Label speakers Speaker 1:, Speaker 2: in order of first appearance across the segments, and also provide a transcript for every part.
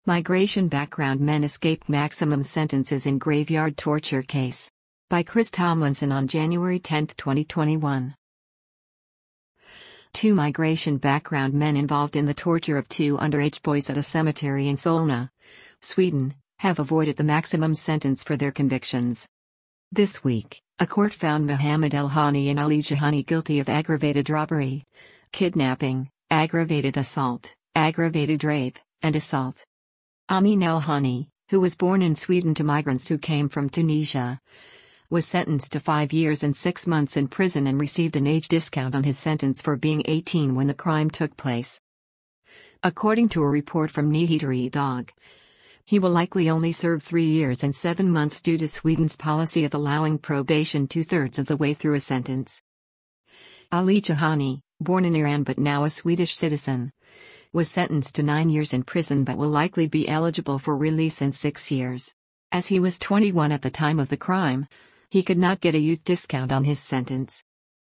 Speaker 1: Migration background men escaped maximum sentences in graveyard torture case. By Chris Tomlinson on January 10, 2021. 2 migration background men involved in the torture of 2 underage boys at a cemetery in Solna, Sweden, have avoided the maximum sentence for their convictions. This week, a court found Mohammed El-Hani and Ali Jahani guilty of aggravated robbery, kidnapping, aggravated assault, aggravated rape, and assault. Amin El-Hani, who was born in Sweden to migrants who came from Tunisia, was sentenced to 5 years and 6 months in prison and received an age discount on his sentence for being 18 when the crime took place. According to a report from Nyheter, he will likely only serve 3 years and 7 months due to Sweden's policy of allowing probation 2/3 of the way through a sentence. Ali Jahani, born in Iran but now a Swedish citizen, was sentenced to 9 years in prison but will likely be eligible for release in 6 years. As he was 21 at the time of the crime, he could not get a youth discount on his sentence.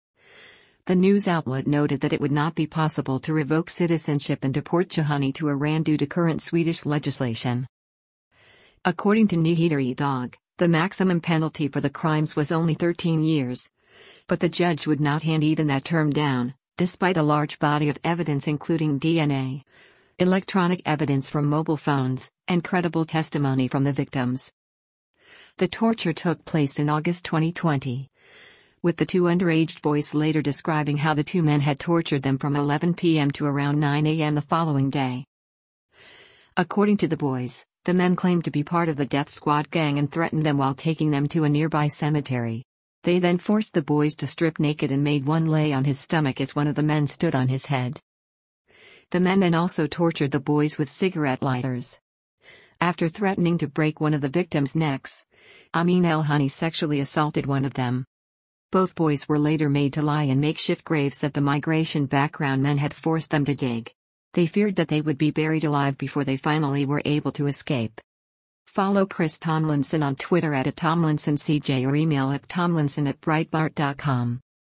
Speaker 1: The news outlet noted that it would not be possible to revoke citizenship and deport Jahani to Iran due to current Swedish legislation. According to Nyheter, the maximum penalty for the crimes was only 13 years. But the judge would not hand even that term down, despite a large body of evidence including DNA, electronic evidence from mobile phones, and credible testimony from the victims. The torture took place in August 2020, with the 2 underage boys later describing how the 2 men had tortured them from 11 p.m. to around 9 a.m. the following day. According to the boys, the men claimed to be part of the Death Squad gang and threatened them while taking them to a nearby cemetery. They then forced the boys to strip naked and made one lay on his stomach as one of the men stood on his head. The men then also tortured the boys with cigarette lighters. After threatening to break one of the victims' necks, Amin El-Hani sexually assaulted one of them. Both boys were later made to lie in makeshift graves that the migration background men had forced them to dig. They feared that they would be buried alive before they finally were able to escape. Follow Chris Tomlinson on Twitter @TomlinsonCJ or email at tomlinson@breitbart.com.